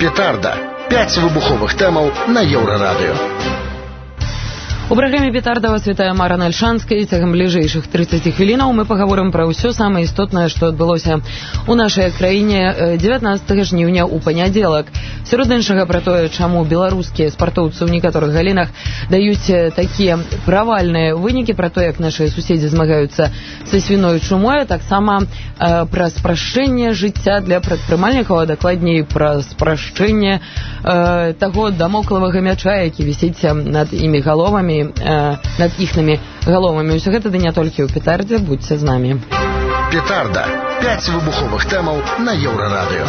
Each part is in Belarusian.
Петарда. 5 выбуховых тэмаў на Еўрарадыё. У праграме «Петарда» вас вітае Мара Нальшанская. Цягам бліжэйшых 30 хвілінаў мы пагаворым пра ўсё самае істотнае, што адбылося ў нашай краіне 19 жніўня ў панядзелак. Сярод іншага пра тое, чаму беларускія спартоўцы ў некаторых галінах даюць такія правальныя вынікі, пра тое, як нашыя суседзі змагаюцца са свіной чумой, таксама пра спрашчэнне жыцця для прадпрымальнікаў, а дакладней пра спрашчэнне таго дамоклавага мяча, які вісіць над імі галовамі, над іхнымі галовамі. Усё гэта ды не толькі ў «Петардзе». Будьце з намі. «Петарда». 5 выбуховых тэмаў на Еўрарадыё.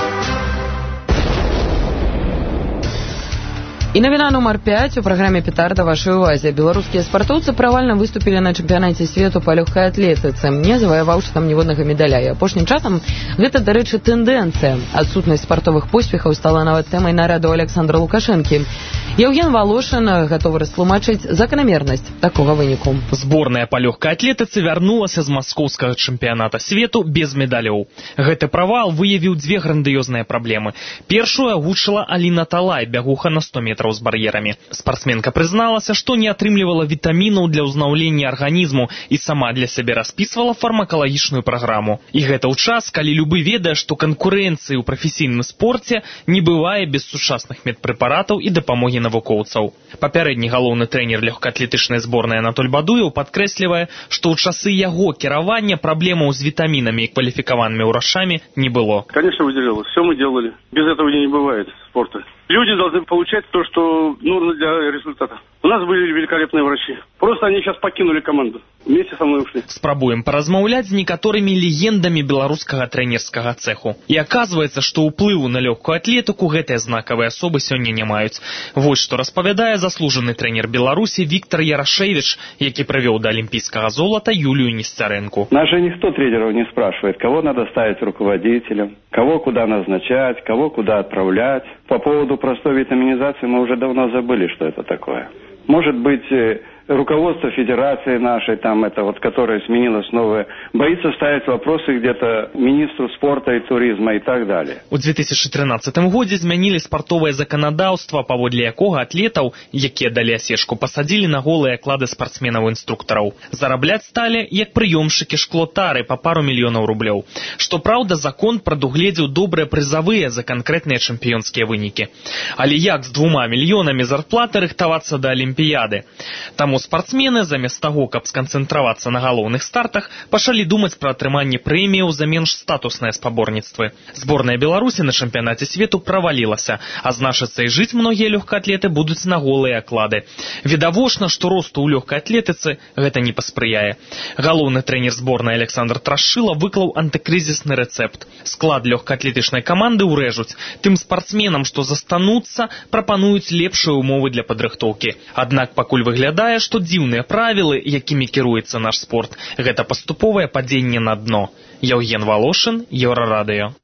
І навіна нумар 5 у праграме «Петарда» вашай увазе. Беларускія спартоўцы правальна выступілі на чэмпіянаце свету па лёгкай атлетыцы, не заваяваўшы там ніводнага медаля. І апошнім часам гэта, дарэчы, тэндэнцыя. Адсутнасць спартовых поспехаў стала нават тэмай нараду Александра Лукашэнкі. Яўген Валошын гатовы растлумачыць заканамернасць такога выніку. Зборная па лёгкай атлетыцы вярнулася з маскоўскага чэмпіяната свету без медалёў. Гэты правал выявіў дзве грандыёзныя праблемы. Першую агучыла Аліна Талай, бягуха на 100 метраў з бар'ерамі. Спартсменка прызналася, што не атрымлівала вітамінаў для ўзнаўлення арганізму і сама для сябе распісвала фармакалагічную праграму. І гэта ў час, калі любы ведае, што канкурэнцыі ў прафесійным спорце не бывае без сучасных медпрэпаратаў і дапамогі навукоўцаў. Папярэдні галоўны трэнер лёгкаатлетычнай зборнай Анатоль Бадуеў падкрэслівае, што ў часы яго кіравання праблемаў з вітамінамі і кваліфікаванымі ўрачамі не было. Конечно, выделялось. Все мы делали. Без этого не бывает спорта. Люди должны получать то, что нужно для результата. У нас были великолепные врачи. Просто они сейчас покинули команду. Вместе со мной ушли. Спрабуем паразмаўляць з некаторымі легендамі беларускага трэнерскага цэху. І аказваецца, што ўплыву на лёгкую атлетыку гэтыя знакавыя асобы сёння не маюць. Вось што распавядае заслужаны трэнер Беларусі Віктор Ярашевич, які прывёў да алімпійскага золата Юлію Несцярэнку. Нас же никто тренеров не спрашивает, кого надо ставить руководителем, кого куда назначать, кого куда отправлять. По поводу простой витаминизации мы уже давно забыли, что это такое. Может быть, руководство федерации нашей, там это вот, которое сменилось новое, боится ставить вопросы где-то министру спорта и туризма и так далее. У 2013 годзе змянілі спартовае заканадаўства, паводле якога атлетаў, якія далі асечку, пасадзілі на голыя аклады спартсменаў-інструктараў. Зарабляць сталі як прыёмшчыкі шклотары па пару мільёнаў рублёў. Што праўда, закон прадугледзеў добрыя прызавыя за канкрэтныя чэмпіёнскія вынікі. Але як з 2 мільёнамі зарплаты рыхтавацца да алімпіяды? Таму спартсмены, замест таго, каб сканцэнтравацца на галоўных стартах, пачалі думаць пра атрыманне прэміяў за менш статусныя спаборніцтвы. Зборная Беларусі на чэмпіянаце свету правалілася, а значыцца і жыць многія лёгкаатлеты будуць на голыя аклады. Відавочна, што росту ў лёгкай атлетыцы гэта не паспрыяе. Галоўны трэнер зборнай Александр Трашчыла выклаў антыкрызісны рэцэпт. Склад лёгкаатлетычнай каманды ўрэжуць. Тым спартсменам, што застануцца, прапануюць лепшыя ўмовы для падрыхтоўкі. Аднак пакуль выглядае, што дзіўныя правілы, якімі кіруецца наш спорт, гэта паступовае падзенне на дно. Яўген Валошын, Еўрарадыё.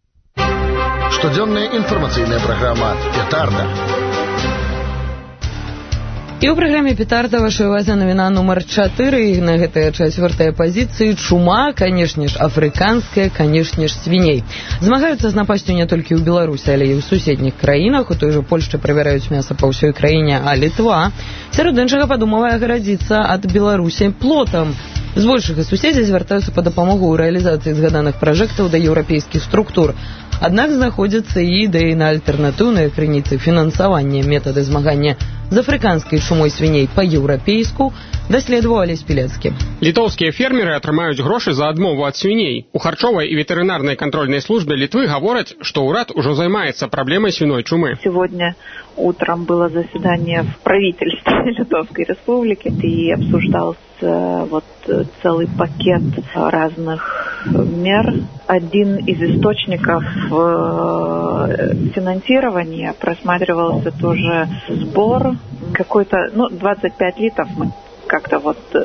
Штодзённая інфармацыйная праграма «Петарда». І ў праграме «Петарда» вашай увазе навіна нумар 4. На гэтай 4-й пазіцыі чума, канешне ж, афрыканская, канешне ж, свіней. Змагаюцца з напасцю не толькі ў Беларусі, але і ў суседніх краінах. У той жа Польшчы правяраюць мяса па ўсёй краіне, а Літва, сярод іншага, падумавае агарадзіцца ад Беларусі плотам. Збольшага суседзі звяртаюцца па дапамогу ў рэалізацыі згаданых пражэктаў да еўрапейскіх структур. Аднак знаходзяцца і ідэі на альтэрнатыўныя крыніцы фінансавання. Метады змагання з афрыканскай чумой свіней па-еўрапейску даследаваў Алесь Пілецкі. Літоўскія фермеры атрымаюць грошы за адмову ад свіней. У харчовай і ветэрынарнай кантрольнай службе Літвы гавораць, што ўрад ужо займаецца праблемай свиной чумы. Сегодня утром было заседание в правительстве Литовской Республики, и обсуждался вот целый пакет разных мер. Один из источников финансирования просматривался тоже сбор какой-то, 25 литров мы как-то вот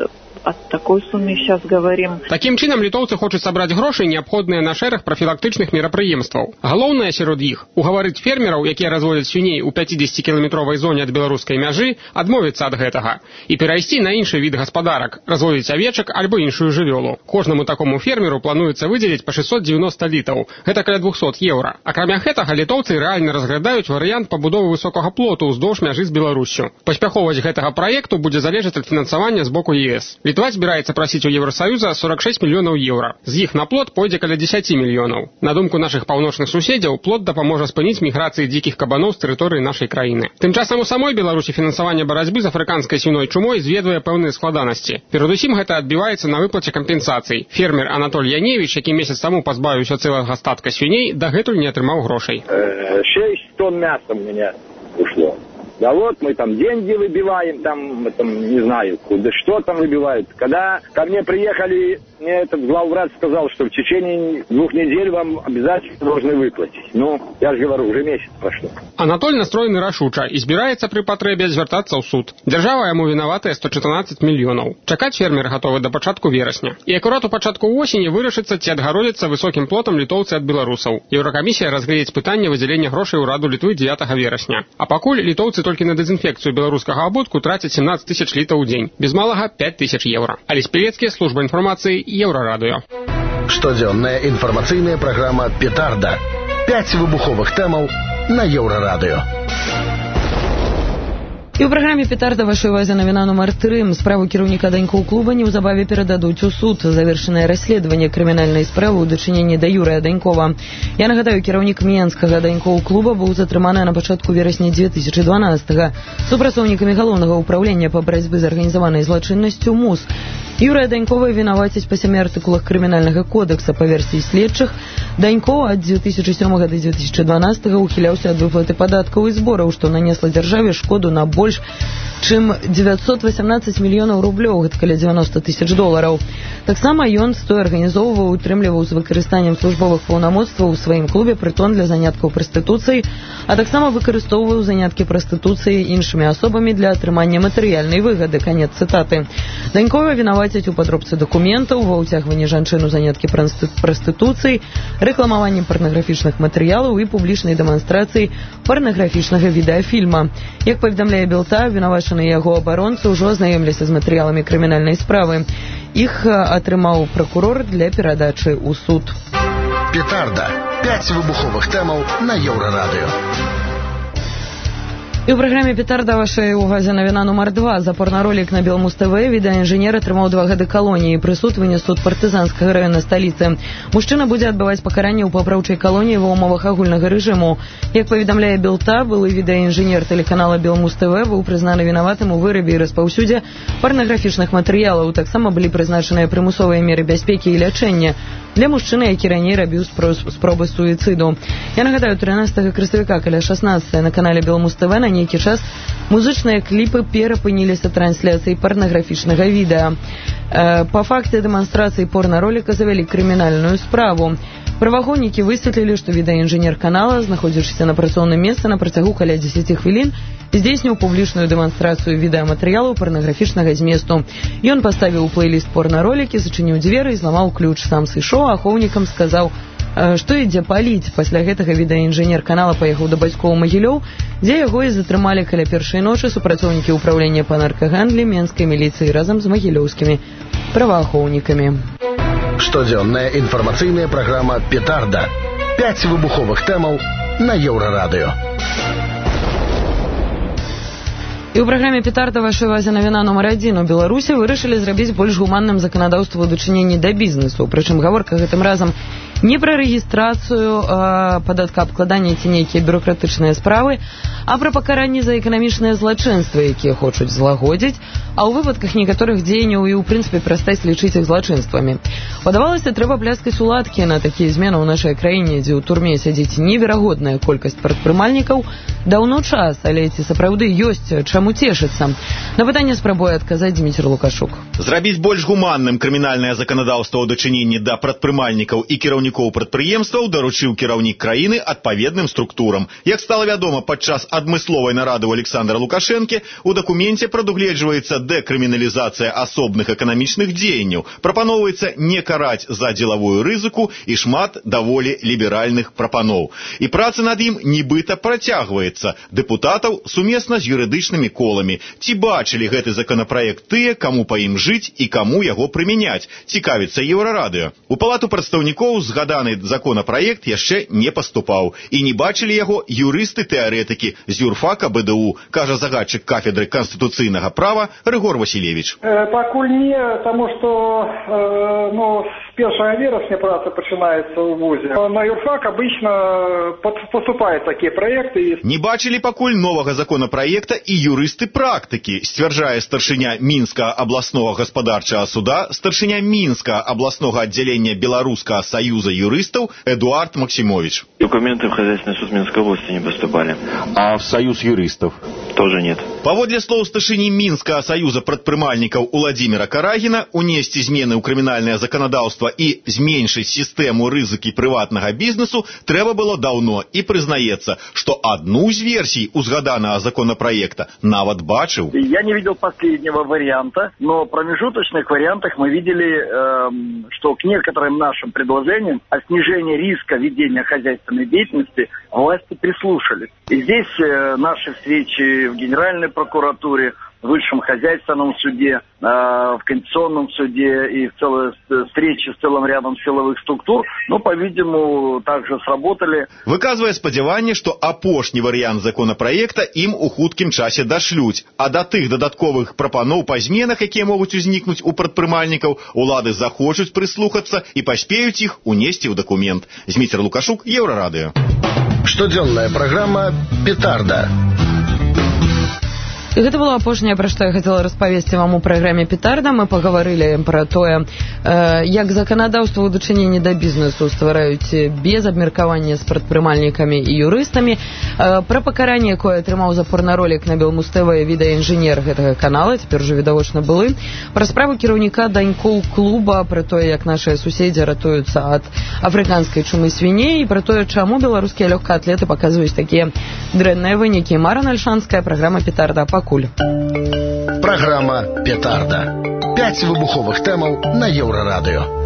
о такой сумме сейчас говорим. Таким чынам літоўцы хочуць сабраць грошы, неабходныя на шэраг прафілактычных мерапрыемстваў. Галоўнае сярод іх угаварыць фермераў, якія разводзяць свіней у 50-кіламетровай зоне ад беларускай мяжы, адмовіцца ад гэтага і перайсці на іншы від гаспадарак, разводзіць авечак альбо іншую жывёлу. Кожнаму такому фермеру плануецца выдзеліць па 690 літаў, гэта каля 200 еўра. Акрамя гэтага літоўцы рэальна разглядаюць варыянт пабудовы высокага плоту ўздоўж мяжы з Беларуссю. Паспяховасць гэтага праекту будзе залежаць ад фінансавання з боку ЕС. Літва збіраецца прасіць у Еўрасаюза 46 мільёнаў еўра. З іх на плот пойдзе каля 10 мільёнаў. На думку нашых паўночных суседзяў, плот дапаможа спыніць міграцыі дзікіх кабаноў з тэрыторыі нашай краіны. Тым часам у самой Беларусі фінансаванне барацьбы з афрыканскай свіной чумой зведвае пэўныя складанасці. Перадусім гэта адбіваецца на выплаце кампенсацый. Фермер Анатоль Яневіч, які месяц таму пазбавіўся цэлага статка свіней, дагэтуль не атрымаў грошай. 6 тонн мяса у меня ушло. Да вот мы там деньги выбиваем, там не знаю, куда, что там выбивают. Когда ко мне приехали, мне этот главврач сказал, что в течение 2 недель вам обязательно должны выплатить. Ну, я же говорю, уже месяц прошло. Анатоль настроены рашуча і збіраецца пры патрэбе звяртацца ў суд. Дзяржава яму вінаватая 114 мільёнаў. Чакаць фермер гатовы да пачатку верасня. І акурат у пачатку восені вырашыцца, ці адгародзіцца высокім плотам літоўцы ад беларусаў. Еўракамісія разгледзіць пытанне выдзялення грошай ураду Літвы 9 верасня. А пакуль літоўцы толькі на дэзінфекцыю беларускага абутку трацяць 17 000 літаў у дзень. Без малага 5 000 еўра. Алесь Пелецкі, служба інфармацыі, Еўрарадыё. Штодзённая інфармацыйная праграма «Петарда». 5 выбуховых тэмаў на Еўрарадыё. І ў праграме «Петарда» вашай увазе навіна нумар 3. Справу кіраўніка данькоў клуба неўзабаве перададуць у суд. Завершанае расследаванне крымінальнай справы ў дачыненні да Юрыя Данькова. Я нагадаю, кіраўнік менскага данькоў клуба быў затрыманы на пачатку верасня 2012-го супрацоўнікамі галоўнага ўпраўлення па барацьбе з арганізаванай злачыннасцю МУС. Юрыя Данькова вінавацяць па 7 артыкулах крымінальнага кодекса. Па версіі следчых, Данькоў ад 2007 до 2012 ухіляўся ад выплаты падаткаў і збораў, што нанесла дзяржаве шкоду на больш чым 918 мільёнаў рублёў, гэта каля 90 000 $. Таксама ён стоя арганізоўваў і утрымліваў з выкарыстаннем службовых паўнамоцтваў у сваім клубе прытон для заняткаў прастытуцыяй, а таксама выкарыстоўваў заняткі прастытуцыяй іншымі асобамі для атрымання матэрыяльнай выгады. Канец цытаты. Данькова вінавацяць у падробцы дакументаў, ва ўцягванні жанчын у заняткі прастытуцыяй, рэкламаванні парнаграфічных матэрыялаў і публічнай дэманстрацыі парнаграфічнага відэафільма. Як паведамляе Белта, вінавачаныя яго абаронцы ўжо азнаёміліся з матэрыяламі крымінальнай справы. Іх атрымаў пракурор для перадачы ў суд. «Петарда». 5 выбуховых тэмаў на Еўрарадыё. І ў праграме «Петарда» вашай увазе навіна нумар 2. За порноролік на Белмуз-ТВ відэаінжынер атрымаў 2 гады калоніі. Прысуд вынес суд партызанскага раёна сталіцы. Мужчына будзе адбываць пакаранне ў папраўчай калоніі ва ўмовах агульнага рэжыму. Як паведамляе Белта, былы відэаінжынер тэлеканала Белмуз-ТВ быў прызнаны вінаватым у вырабе і распаўсюдзе парнаграфічных матэрыялаў. Таксама былі прызначаныя прымусовыя меры бяспекі і лячэння для мужчыны, які раней рабіў спробы суіцыду. Я нагадаю, 13 красавіка каля 16 на канале Белмуз-ТВ на нейкі час музычныя кліпы перапыніліся трансляцыяй парнаграфічнага відэа. Па факце дэманстрацыі порнороліка завялі крымінальную справу. Праваахоўнікі высветлілі, што відэаінжынер канала, знаходзячыся на працоўным месцы на працягу каля 10 хвілін, здзейсніў публічную дэманстрацыю відэаматэрыялаў парнаграфічнага зместу. Ён паставіў у плейліст порноролікі, зачыніў дзверы і зламаў ключ. Сам сышоў, а ахоўнікам сказаў, што ідзе паліць. Пасля гэтага відэаінжынер канала паехаў да бацькоў у Магілёў, дзе яго і затрымалі каля першай ночы супрацоўнікі ўпраўлення па наркагандлі менскай міліцыі разам з магілёўскімі праваахоўнікамі. Штодзённая інфармацыйная праграма «Петарда». 5 выбуховых тэмаў на Еўрарадыё. І ў праграме «Петарда» вашай увазе навіна нумар 1. У Беларусі вырашылі зрабіць больш гуманным заканадаўства ў дачыненні да бізнесу. Прычым гаворка гэтым разам не пра рэгістрацыю падаткаабкладання ці нейкія бюрократычныя справы, а пра пакаранні за эканамічныя злачынствы, якія хочуць злагодзіць, а ў выпадках некаторых дзеянняў і ў прынцыпе перастаць лічыць іх злачынствамі. Падавалася, трэба пляскаць уладкі на такія змены ў нашай краіне, дзе ў турме сядзіць неверагодная колькасць прадпрымальнікаў. Даўно час, але ці сапраўды ёсць чаму цешыцца? На пытанне спрабуе адказаць Дзміцер Лукашук. Зрабіць больш гуманным крымінальнае заканадаўства ў дачыненні да прадпрымальнікаў і кіраўнікоў кіраўнікоў прадпрыемстваў даручыў кіраўнік краіны адпаведным структурам. Як стала вядома падчас адмысловай нарады ў Александра Лукашэнкі, у дакуменце прадугледжваецца дэкрыміналізацыя асобных эканамічных дзеянняў, прапаноўваецца не караць за дзелавую рызыку і шмат даволі ліберальных прапаноў. І праца над ім нібыта працягваецца дэпутатаў сумесна з юрыдычнымі коламі. Ці бачылі гэты законапраект тыя, каму па ім жыць і каму яго прымяняць, цікавіцца Еўрарадыё. У палату прадстаўнікоў згаданы законапраект яшчэ не паступаў. І не бачылі яго юрысты-тэарэтыкі з юрфака БДУ, кажа загадчык кафедры канстытуцыйнага права Рыгор Васілевіч. Пакуль не, таму што з 1 верасня праца пачынаецца ў вузе. На юрфак обычно поступают такие проекты. Не бачылі пакуль новага законапраекта і юрысты-практыкі, сцвярджае старшыня Мінскага абласнога гаспадарчага суда, старшыня Мінскага абласнога аддзялення Беларускага саюза юрыстаў Эдуард Максимович. Документы в хозяйственный суд Минской области не поступали. А в союз юристов? Тоже нет. Паводле слоў старшыні Мінскага саюза прадпрымальнікаў Уладзіміра Карагіна, унесці змены ў крымінальнае заканадаўства і зменшыць сістэму рызыкі прыватнага бізнесу трэба было даўно, і прызнаецца, што адну з версій узгаданага законопроекта нават бачыў. Я не видел последнего варианта, но в промежуточных вариантах мы видели, что к некоторым нашим предложениям о снижении риска ведения хозяйственной деятельности власти прислушались. И здесь наши встречи в Генеральной прокуратуре, в Высшем хозяйственном суде, в Конституционном суде и встречи с целым рядом силовых структур, по-видимому, также сработали. Выказвае спадзяванне, што апошні варыянт законопроекта ім у хуткім часе дашлюць, а да тых дадатковых прапаноў па зменах, якія могуць узнікнуць у прадпрымальнікаў, улады захочуць прыслухацца і паспеюць іх унесці ў дакумент. Зміцер Лукашук, Еўрарадыё. Штодзённая праграма «Петарда». І гэта было апошняе, пра што я хацела распавесці вам у праграме «Петарда». Мы пагаварылі пра тое, як заканадаўства ў дачыненні да бізнесу ствараюць без абмеркавання з прадпрымальнікамі і юрыстамі, пра пакаранне, якое атрымаў за порнаролік на Белмуз-ТВ відэаінжынер гэтага канала, цяпер ужо відавочна былы, пра справу кіраўніка Данькоў клуба, пра тое, як нашыя суседзі ратуюцца ад афрыканскай чумы свіней, і пра тое, чаму беларускія лёгкаатлеты паказваюць такія дрэнныя вынікі. Марана Альшанская, праграма «Петарда». Программа «Петарда». 5 выбуховых тэмаў на Еўрарадыё.